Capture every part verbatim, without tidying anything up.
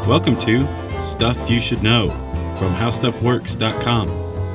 Welcome to Stuff You Should Know from How Stuff Works dot com.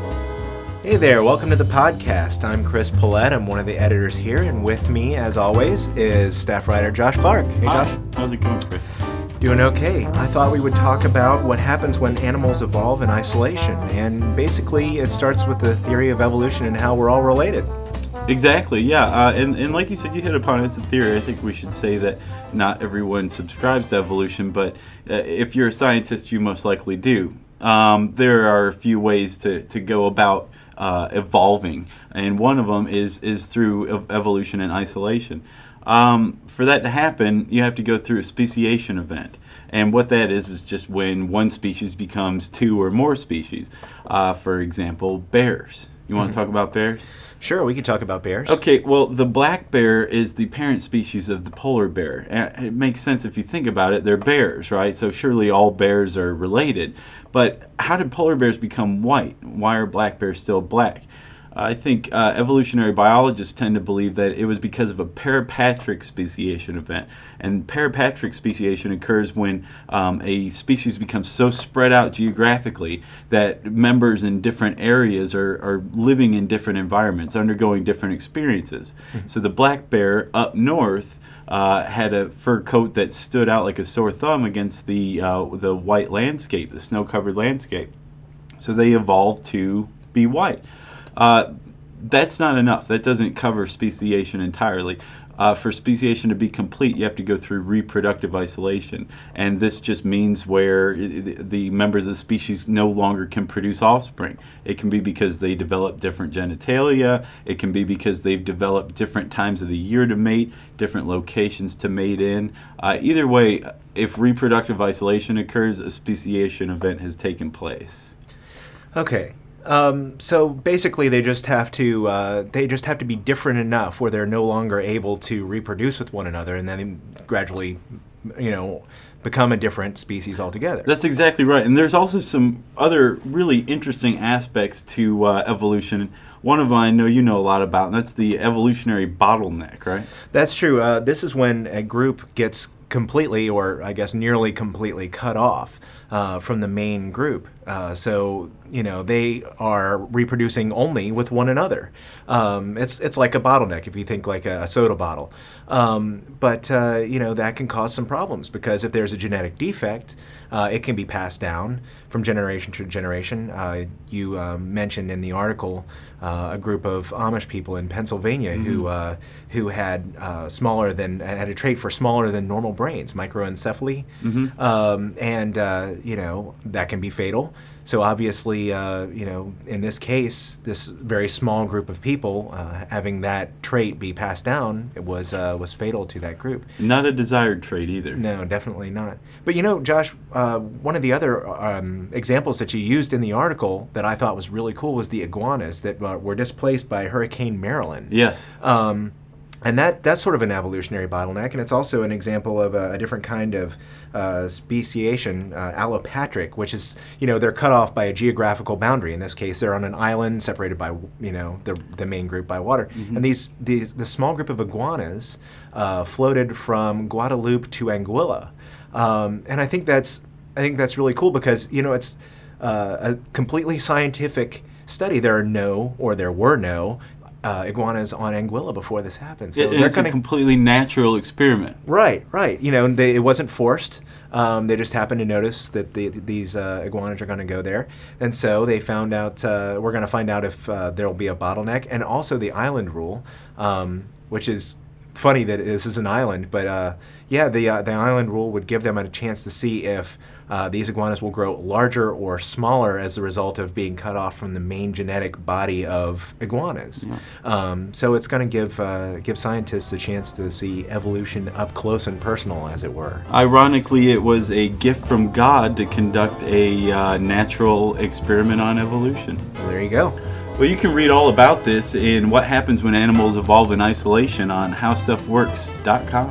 Hey there, welcome to the podcast. I'm Chris Paulette. I'm one of the editors here, and with me, as always, is staff writer Josh Clark. Hey, Hi. Josh. How's it going, Chris? Doing okay. I thought we would talk about what happens when animals evolve in isolation, and basically it starts with the theory of evolution and how we're all related. Exactly, yeah. Uh, and, and like you said, you hit upon it. It's a theory. I think we should say that not everyone subscribes to evolution, but uh, if you're a scientist, you most likely do. Um, there are a few ways to, to go about uh, evolving, and one of them is, is through ev- evolution and isolation. Um, for that to happen, you have to go through a speciation event. And what that is is just when one species becomes two or more species. Uh, for example, bears. You want to talk about bears? Sure, we can talk about bears. Okay, well, the black bear is the parent species of the polar bear. And it makes sense if you think about it. They're bears, right? So surely all bears are related. But how did polar bears become white? Why are black bears still black? I think uh, evolutionary biologists tend to believe that it was because of a parapatric speciation event. And parapatric speciation occurs when um, a species becomes so spread out geographically that members in different areas are, are living in different environments, undergoing different experiences. Mm-hmm. So the black bear up north uh, had a fur coat that stood out like a sore thumb against the, uh, the white landscape, the snow-covered landscape. So they evolved to be white. Uh, that's not enough. That doesn't cover speciation entirely. Uh, for speciation to be complete, you have to go through reproductive isolation. And this just means where the members of the species no longer can produce offspring. It can be because they develop different genitalia. It can be because they've developed different times of the year to mate, different locations to mate in. Uh, either way, if reproductive isolation occurs, a speciation event has taken place. Okay. Um, so basically, they just have to uh, they just have to be different enough where they're no longer able to reproduce with one another, and then gradually, you know, become a different species altogether. That's exactly right. And there's also some other really interesting aspects to uh, evolution. One of them I know you know a lot about, and that's the evolutionary bottleneck, right? That's true. Uh, this is when a group gets completely, or I guess nearly completely, cut off uh, from the main group. Uh, so, you know, they are reproducing only with one another. Um, it's it's like a bottleneck if you think like a, a soda bottle. Um, but, uh, you know, that can cause some problems because if there's a genetic defect, uh, it can be passed down from generation to generation. Uh, you um, mentioned in the article uh, a group of Amish people in Pennsylvania mm-hmm. who uh, who had uh, smaller than had a trait for smaller than normal brains, microencephaly, mm-hmm. um, and uh, you know that can be fatal. So obviously, uh, you know, in this case, this very small group of people uh, having that trait be passed down, it was uh, was fatal to that group. Not a desired trait either. No, definitely not. But you know, Josh, uh, one of the other um, examples that you used in the article that I thought was really cool was the iguanas that uh, were displaced by Hurricane Marilyn. Yes. Um, And that that's sort of an evolutionary bottleneck, and it's also an example of a, a different kind of uh, speciation, uh, allopatric, which is, you know, they're cut off by a geographical boundary. In this case, they're on an island separated by, you know, the the main group by water. Mm-hmm. And these these the small group of iguanas uh, floated from Guadeloupe to Anguilla, um, and I think that's I think that's really cool because, you know, it's uh, a completely scientific study. There are no, or there were no, Uh, iguanas on Anguilla before this happened. So it, they're it's gonna, a completely natural experiment. Right, right. You know, they, it wasn't forced. Um, they just happened to notice that the, these uh, iguanas are going to go there. And so they found out, uh, we're going to find out if uh, there will be a bottleneck. And also the island rule, um, which is funny that this is an island. But uh, yeah, the, uh, the island rule would give them a chance to see if Uh, these iguanas will grow larger or smaller as a result of being cut off from the main genetic body of iguanas. Yeah. Um, so it's going to give uh, give scientists a chance to see evolution up close and personal, as it were. Ironically, it was a gift from God to conduct a uh, natural experiment on evolution. Well, there you go. Well, you can read all about this in What Happens When Animals Evolve in Isolation on how stuff works dot com.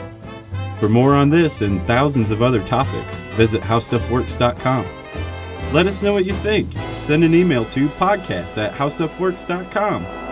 For more on this and thousands of other topics, visit how stuff works dot com. Let us know what you think. Send an email to podcast at how stuff works dot com.